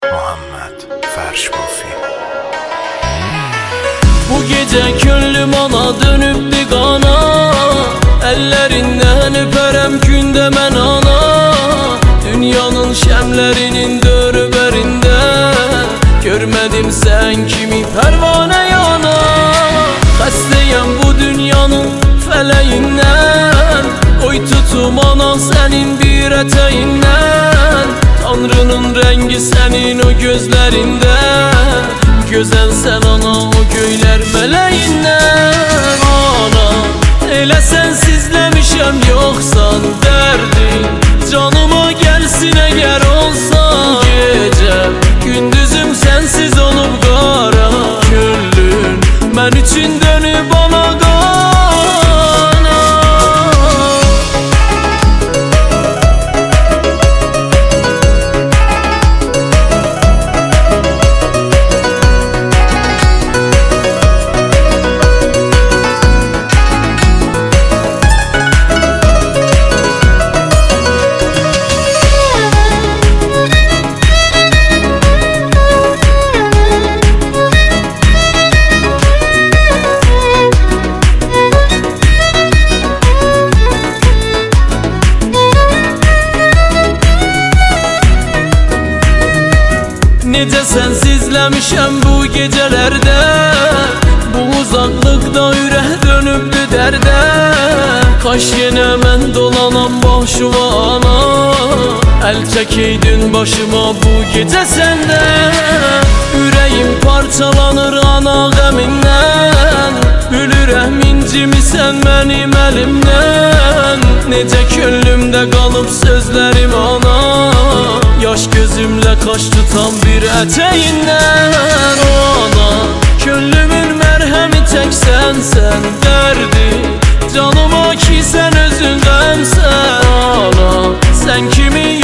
Muhammed Ferşbofi. Bu gece könlüm ana dönüptü qana, ellerinden öpərəm gündə mən ana. Dünyanın şəmlərinin dörberində görmədim sən kimi pərvanə yana. Xəstəyəm bu dünyanın fələyindən, qoy tutum ana sənin bir ətəyindən. Tanrının rəngi sənin o gözlərində, gözəl sən ana o göylər mələyindən. Ana, elə sənsizləmişəm yoxsan dərdin, canıma gəlsin əgər olsan. Gecə gündüzüm sənsiz olub qara, könlün mən üçün dönüb ana qana. Necə sənsizləmişəm bu gecələrdə, bu uzaqlıqda ürək dönübdü dərdə. Kaş yenə mən dolanam başıma ana, əl çəkeydin başıma bu gecə səndə. Ürəyim parçalanır ana qəmindən, bülürəm incimisən mənim əlimdən. Necə könlümdə qalıb sözlərim ana, yaş gözümlə kaş tutan bir ətəyindən. Ana, könlümün mərhəmi tək sənsən, dərdi canıma ki sən özün qəmsən. Ana, sən kimi